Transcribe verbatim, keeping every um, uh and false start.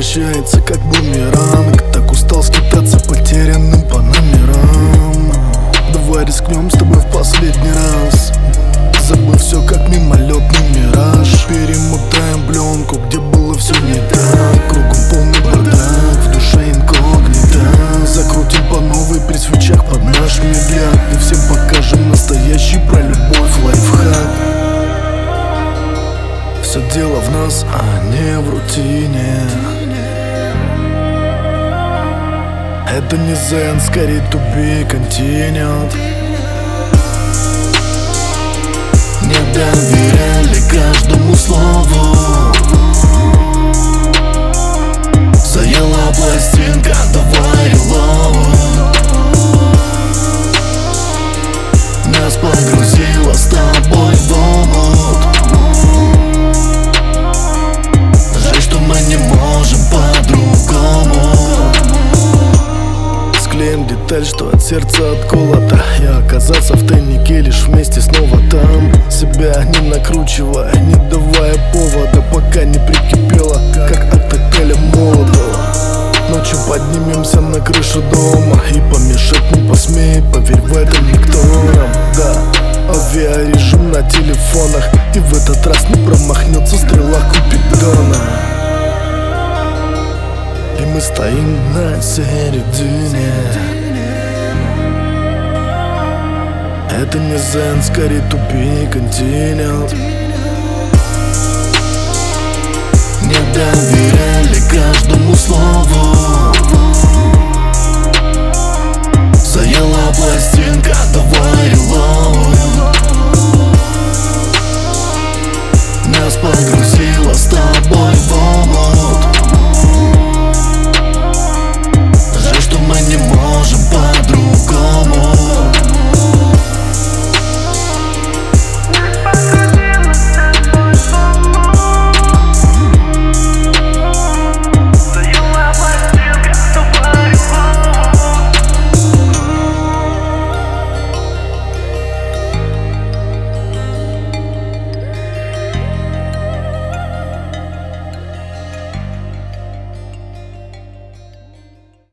возвращается как бумеранг. Так устал скитаться потерянным по номерам. Давай рискнем с тобой в последний раз, забыв все как мимолетный мираж. Перемотаем пленку, где было все не так. Кругом полный бардак, в душе инкогнито. Закрутим по новой при свечах под наш медляк. И всем покажем настоящий про любовь лайфхак. Все дело в нас, а не в рутине. Это не зен, скорее тупик континент. Не доверяли каждому слову. Заела пластинка, давай релоуд. Нас погрузила с тобой в омут. Жаль, что мы не можем по-другому. Склеим деталь, что от сердца отколото. Я оказался в тайнике, лишь вместе снова там. Себя не накручивая, не давая повода, пока не прикипела, как от отеля Молотова. Ночью поднимемся на крышу дома, и помешать не посмеет, поверь, в это никто нам. Да, авиарежим на телефонах, и в этот раз не промахнется стрела Купидона. И мы стоим на середине. Это не зен, скорее тупик континент. Не доверяли каждому слову. Заела пластинка, давай релоуд. Нас погрузила с тобой в